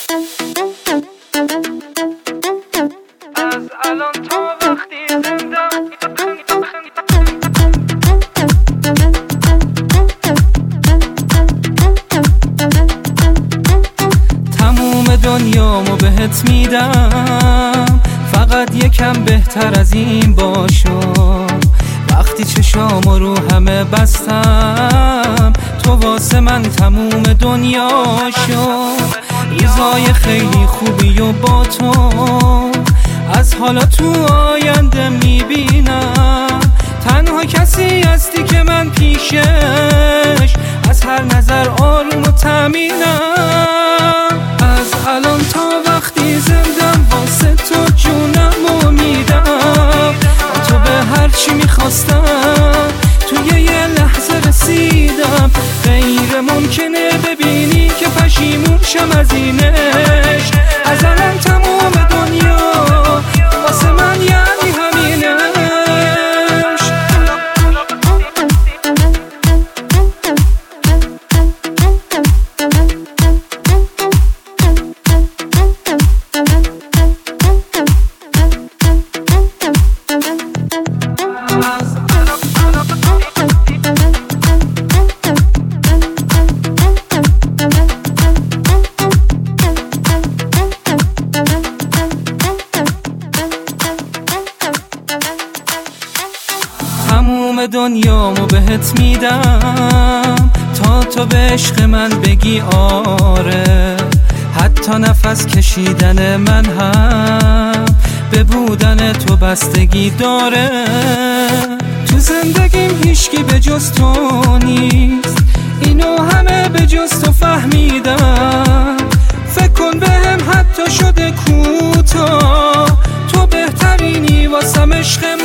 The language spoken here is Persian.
از الان تا وقتی زنده تموم دنیامو بهت میدم، فقط یکم بهتر از این باشو. وقتی چشامو رو همه بستم، تو واسه من تموم دنیا شو. ایزای خیلی خوبی و با تو از حالا تو آینده میبینم. تنها کسی هستی که من پیشش از هر نظر آروم و تامینم. از الان تا وقتی زندم واسه تو جونمو میدم. تو به هر چی میخواستم توی یه لحظه رسیدم. غیر ممکنه ببینی که پشیمون شم از اینش. از الان تموم دنیا واسه من یعنی همینش. تموم دنیامو بهت میدم تا تو به عشق من بگی آره. حتی نفس کشیدن من هم به بودن تو بستگی داره. تو زندگیم هیچکی به جز تو نیست، اینو همه به جز تو فهمیدم. فکر کن بهم حتی شده کوتاه، تو بهترینی واسم عشق